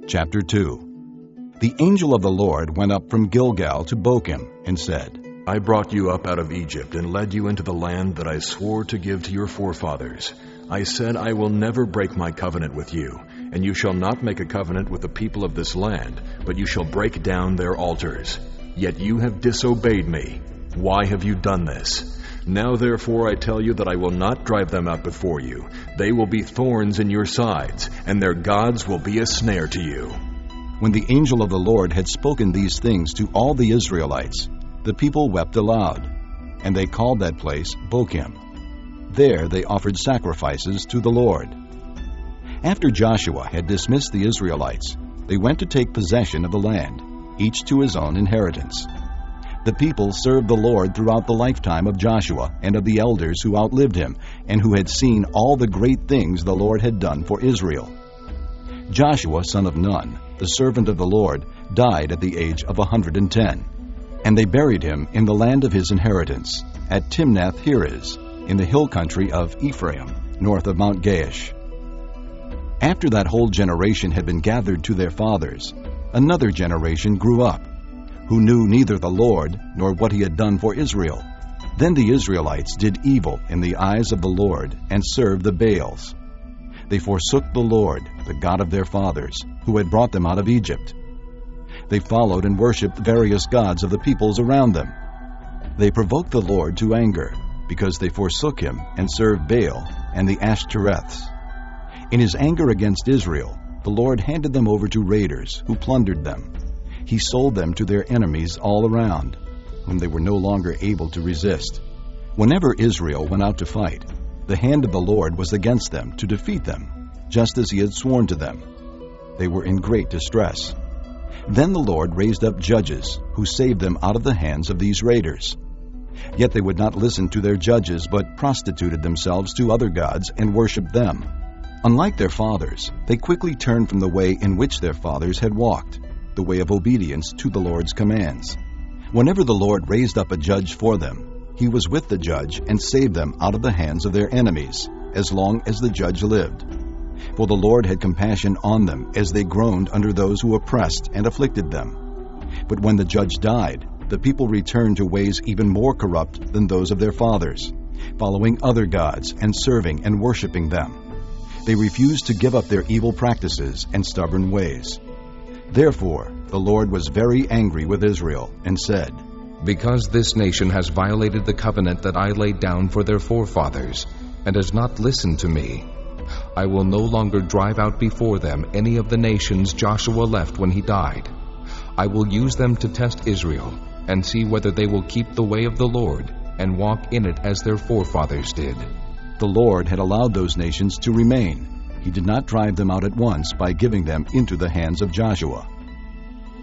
Chapter 2. The angel of the Lord went up from Gilgal to Bochim and said, I brought you up out of Egypt and led you into the land that I swore to give to your forefathers. I said, I will never break my covenant with you, and you shall not make a covenant with the people of this land, but you shall break down their altars. Yet you have disobeyed me. Why have you done this? Now therefore I tell you that I will not drive them out before you. They will be thorns in your sides, and their gods will be a snare to you. When the angel of the Lord had spoken these things to all the Israelites, the people wept aloud, and they called that place Bochim. There they offered sacrifices to the Lord. After Joshua had dismissed the Israelites, they went to take possession of the land, each to his own inheritance. The people served the Lord throughout the lifetime of Joshua and of the elders who outlived him, and who had seen all the great things the Lord had done for Israel. Joshua, son of Nun, the servant of the Lord, died at the age of 110. And they buried him in the land of his inheritance, at Timnath-Heres, in the hill country of Ephraim, north of Mount Gaash. After that whole generation had been gathered to their fathers, another generation grew up, who knew neither the Lord nor what he had done for Israel. Then the Israelites did evil in the eyes of the Lord, and served the Baals. They forsook the Lord, the God of their fathers, who had brought them out of Egypt. They followed and worshipped various gods of the peoples around them. They provoked the Lord to anger, because they forsook him and served Baal and the Ashtoreths. In his anger against Israel, the Lord handed them over to raiders, who plundered them. He sold them to their enemies all around, whom they were no longer able to resist. Whenever Israel went out to fight, the hand of the Lord was against them to defeat them, just as he had sworn to them. They were in great distress. Then the Lord raised up judges, who saved them out of the hands of these raiders. Yet they would not listen to their judges, but prostituted themselves to other gods and worshipped them. Unlike their fathers, they quickly turned from the way in which their fathers had walked, the way of obedience to the Lord's commands. Whenever the Lord raised up a judge for them, he was with the judge and saved them out of the hands of their enemies, as long as the judge lived. For the Lord had compassion on them as they groaned under those who oppressed and afflicted them. But when the judge died, the people returned to ways even more corrupt than those of their fathers, following other gods and serving and worshiping them. They refused to give up their evil practices and stubborn ways. Therefore, the Lord was very angry with Israel and said, Because this nation has violated the covenant that I laid down for their forefathers, and has not listened to me, I will no longer drive out before them any of the nations Joshua left when he died. I will use them to test Israel, and see whether they will keep the way of the Lord, and walk in it as their forefathers did. The Lord had allowed those nations to remain. He did not drive them out at once by giving them into the hands of Joshua.